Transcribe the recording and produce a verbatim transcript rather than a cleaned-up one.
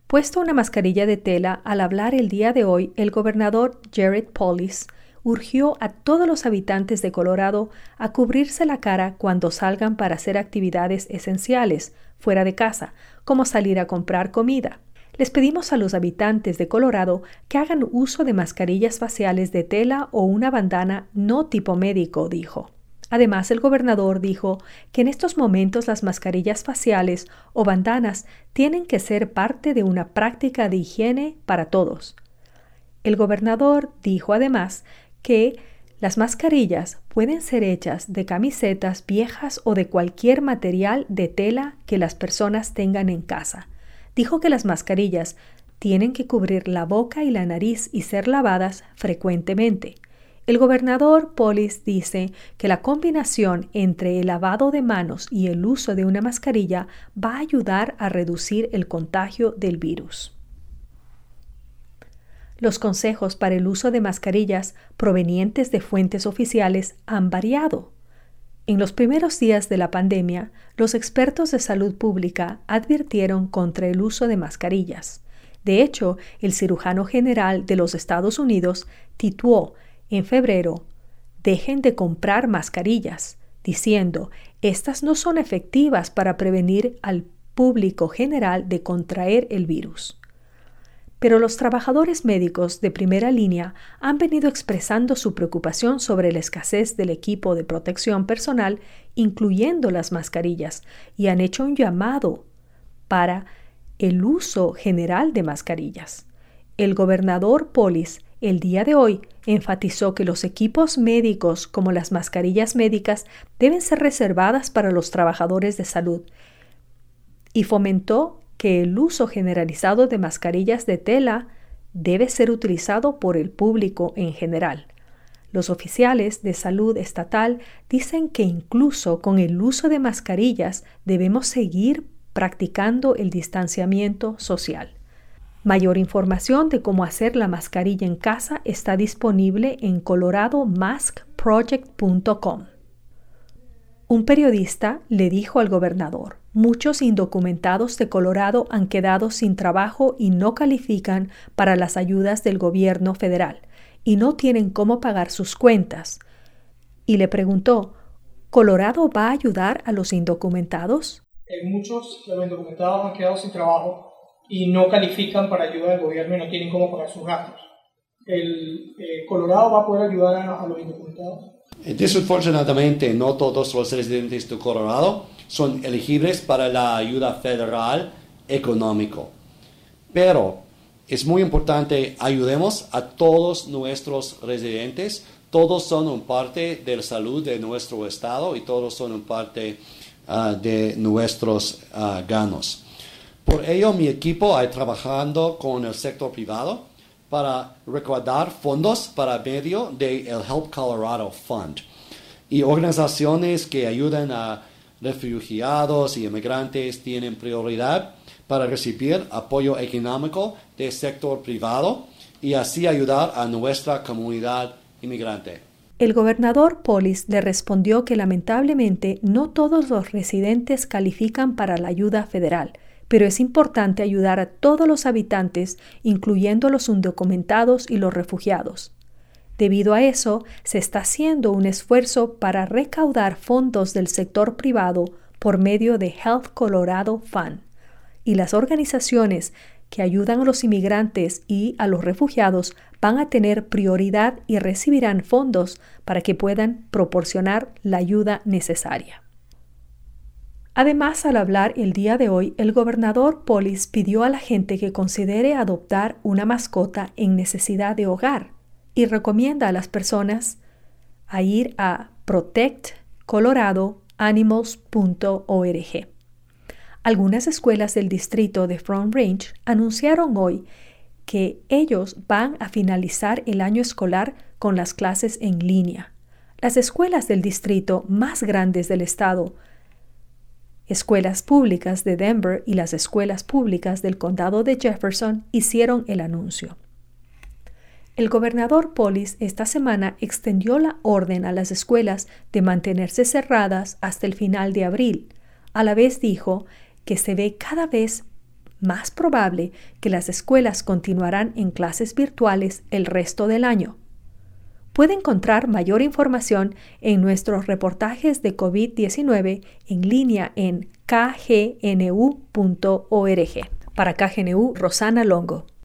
Puesto una mascarilla de tela, al hablar el día de hoy, el gobernador Jared Polis urgió a todos los habitantes de Colorado a cubrirse la cara cuando salgan para hacer actividades esenciales fuera de casa, como salir a comprar comida. Les pedimos a los habitantes de Colorado que hagan uso de mascarillas faciales de tela o una bandana no tipo médico, dijo. Además, el gobernador dijo que en estos momentos las mascarillas faciales o bandanas tienen que ser parte de una práctica de higiene para todos. El gobernador dijo además que las mascarillas pueden ser hechas de camisetas viejas o de cualquier material de tela que las personas tengan en casa. Dijo que las mascarillas tienen que cubrir la boca y la nariz y ser lavadas frecuentemente. El gobernador Polis dice que la combinación entre el lavado de manos y el uso de una mascarilla va a ayudar a reducir el contagio del virus. Los consejos para el uso de mascarillas provenientes de fuentes oficiales han variado. En los primeros días de la pandemia, los expertos de salud pública advirtieron contra el uso de mascarillas. De hecho, el cirujano general de los Estados Unidos tituó en febrero, dejen de comprar mascarillas, diciendo, estas no son efectivas para prevenir al público general de contraer el virus. Pero los trabajadores médicos de primera línea han venido expresando su preocupación sobre la escasez del equipo de protección personal, incluyendo las mascarillas, y han hecho un llamado para el uso general de mascarillas. El gobernador Polis el día de hoy enfatizó que los equipos médicos como las mascarillas médicas deben ser reservadas para los trabajadores de salud y fomentó que el uso generalizado de mascarillas de tela debe ser utilizado por el público en general. Los oficiales de salud estatal dicen que incluso con el uso de mascarillas debemos seguir practicando el distanciamiento social. Mayor información de cómo hacer la mascarilla en casa está disponible en colorado mask project punto com. Un periodista le dijo al gobernador, muchos indocumentados de Colorado han quedado sin trabajo y no califican para las ayudas del gobierno federal y no tienen cómo pagar sus cuentas. Y le preguntó, ¿Colorado va a ayudar a los indocumentados? Eh, muchos de los indocumentados han quedado sin trabajo y no califican para ayuda del gobierno y no tienen cómo pagar sus gastos. El eh, Colorado va a poder ayudar a, a los indocumentados. Desafortunadamente, no todos los residentes de Colorado son elegibles para la ayuda federal económica. Pero es muy importante, ayudemos a todos nuestros residentes. Todos son una parte de la salud de nuestro estado y todos son una parte uh, de nuestros uh, ganos. Por ello, mi equipo está trabajando con el sector privado para recaudar fondos para medio del Help Colorado Fund y organizaciones que ayudan a refugiados y inmigrantes tienen prioridad para recibir apoyo económico del sector privado y así ayudar a nuestra comunidad inmigrante. El gobernador Polis le respondió que lamentablemente no todos los residentes califican para la ayuda federal, pero es importante ayudar a todos los habitantes, incluyendo los indocumentados y los refugiados. Debido a eso, se está haciendo un esfuerzo para recaudar fondos del sector privado por medio de Health Colorado Fund, y las organizaciones que ayudan a los inmigrantes y a los refugiados van a tener prioridad y recibirán fondos para que puedan proporcionar la ayuda necesaria. Además, al hablar el día de hoy, el gobernador Polis pidió a la gente que considere adoptar una mascota en necesidad de hogar y recomienda a las personas a ir a protect colorado animals punto org. Algunas escuelas del distrito de Front Range anunciaron hoy que ellos van a finalizar el año escolar con las clases en línea. Las escuelas del distrito más grandes del estado, escuelas públicas de Denver y las escuelas públicas del condado de Jefferson hicieron el anuncio. El gobernador Polis esta semana extendió la orden a las escuelas de mantenerse cerradas hasta el final de abril. A la vez dijo que se ve cada vez más probable que las escuelas continuarán en clases virtuales el resto del año. Puede encontrar mayor información en nuestros reportajes de COVID diecinueve en línea en k g n u punto org. Para K G N U, Rosana Longo.